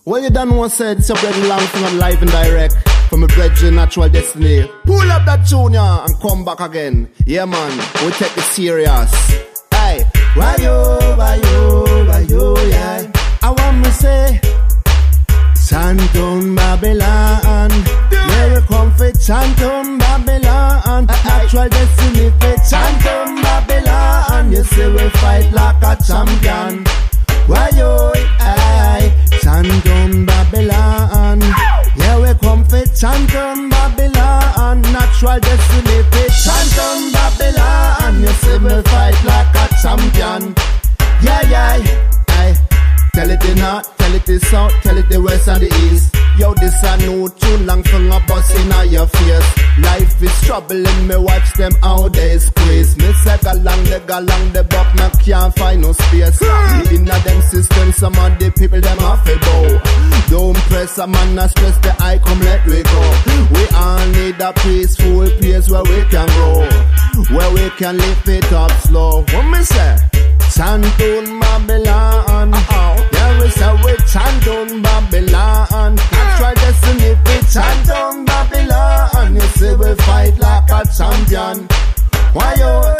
Well, you done what said, it's your bread long from live and direct from a bread to natural destiny. Pull up that tune and come back again. Yeah, man, we take it serious. Hey, why yo, yeah. I want to say, Santon Babylon. Where we come for Santon Babylon. Natural destiny for Santon Babylon. You see we fight like a champion. Why yo, aye, Santon Babylon. Yeah, we come for Santon Babylon. Natural destiny for Santon Babylon. You see we fight like a champion. Yeah, aye. Tell it the north, tell it the south, tell it the west and the east. Yo, this I know too long from a bus in your face. Life is troubling me, watch them how they squeeze. Me say go along the buck, me can't find no space. In a them system, some of the people them off a bow. Don't press a man, not stress the eye, come let we go. We all need a peaceful place where we can grow, where we can lift it up slow. What me say? Santon Babylon. Yeah, we say we Santon Babylon. Natural destiny for Santon Babylon. You see we fight like a champion. Why yo?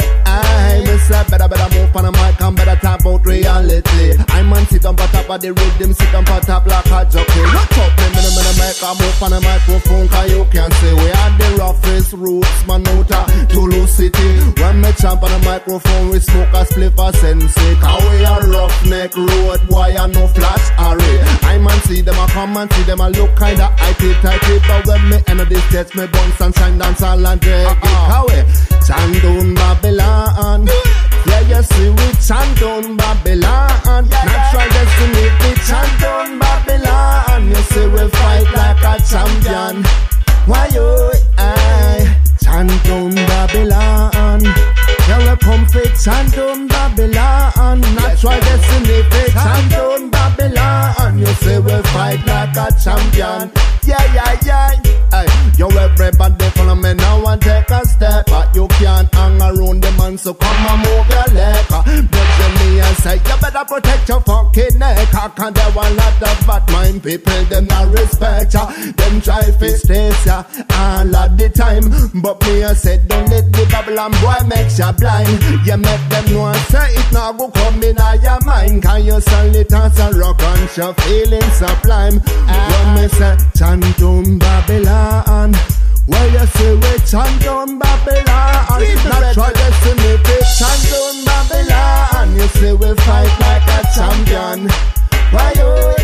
I me say better move on the mic and better talk about reality. I man sit on top of the rhythm, sit on top like a jockey. Look up me make a move on the microphone, cause you can see we are the roughest roots man out of Tulu City. When me champ on the microphone, we smoke a spliff a sensei. Cause we a roughneck road boy and no flash array. I man see them a come and see them a look kinda tighty, but when me enter the stage, me bounce and shine, dance all and drag it. Santon Babylon. Yeah, you see we Santon Babylon. Natural destiny we Santon Babylon. You see we fight like a champion. Why you, aye, Santon Babylon. Yeah, we come for Santon Babylon. Natural destiny we Santon Babylon. You see we fight like a champion. Yeah. Hey, yo, everybody follow me now and take a step. But you can't hang around the man, so come and move your leg. But me and say, you better protect your fucking neck. Cause there were a lot of bad mind people, them not respect ya. Them try to stress ya all of the time. But me and say, don't let the Babylon boy make you blind. You make them know and say, it now go come in your mind. Can you sell it as a rock and show feeling sublime? When me say, Santon Babylon. Well, you say we Santon Babylon. Natural destiny we Santon Babylon. You say we fight like a champion. Why you,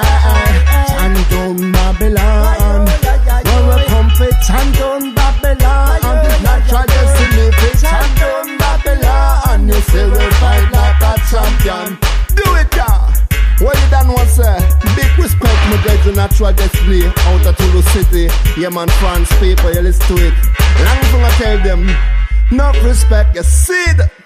Santon Babylon. Well, we come for Santon Babylon. Natural destiny we Santon Babylon. You say we fight like a champion. Do it, yeah. Well, you done what say? Big respect, my dread, natural destiny out of Tulu City. Yeah, man, France people, you listen to it. Long from I tell them, no respect, you see it.